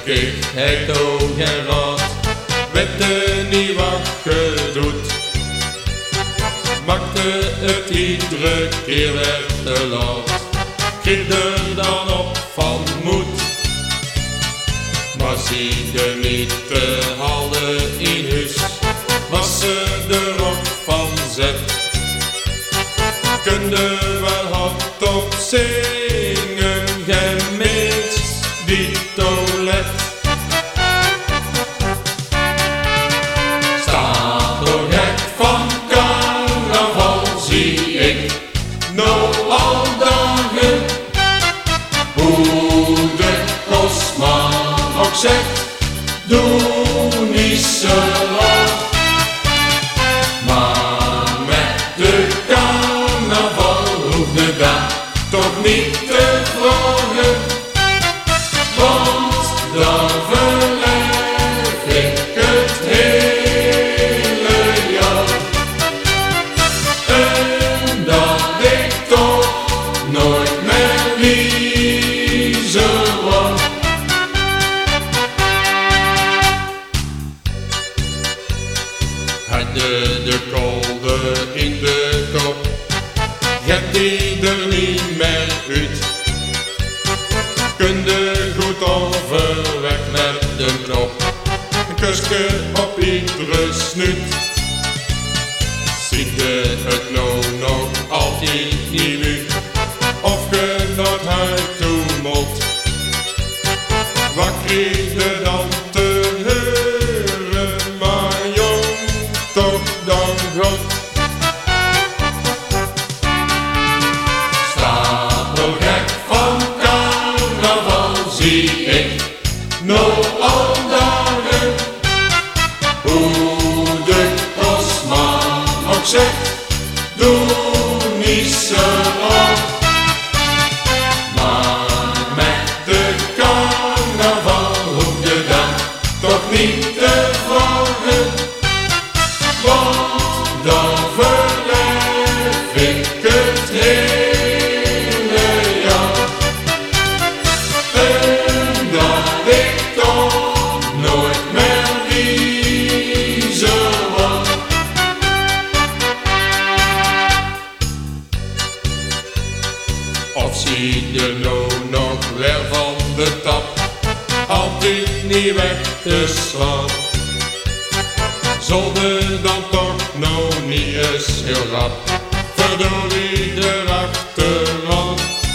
gekkigheid ook en raad, weten niet wat je doet. Maakte het iedere keer weer te laat, geef er dan op van moed. Maar zie je niet te halen in huis, was ze er ook van zet. Kunde wel hardop zingen, gemist die toilet. Stapelgek van carnaval zie ik nou al dagen, hoe de kostman ook zegt, doe niet zo lang. Maar met de carnaval hoefde dat toch niet te vragen, want dan verleef ik het hele jaar. En dat ik toch nooit meer wiezen word. Had je de kolde in de kop, gaat die er niet meer uit. Kunde goed overweg met de knop, een kusje op iedere snuit. Ziet je het nou nog altijd niet uit, of je dat huid toe moet? Wat kreeg je dan te horen, maar jong, toch dan God. Stapelgek van carnaval zie ik nou al dagen, hoe de kostman ook zegt, doe niet zo lang. Maar met de carnaval hoef je dan toch niet te vragen, want dan verleef ik het hele jaar. En dat ik toch nooit meer wiezen word. Of zie je nou nog weer van de tap, altijd niet weg te slaan? Zullen dan toch nou niet eens heel rap, verdorie erachteraan.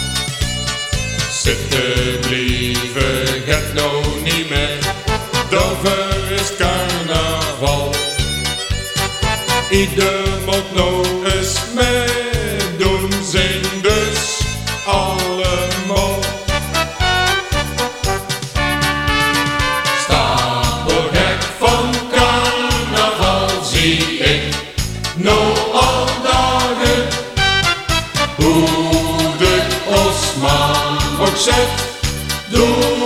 Zitten blieven het nou niet meer, dover is carnaval. Ieder moet nou eens meedoen, zing dus allemaal. Stapelgek van carnaval zie ik nou al dagen, hoe de kostman ook zegt, doe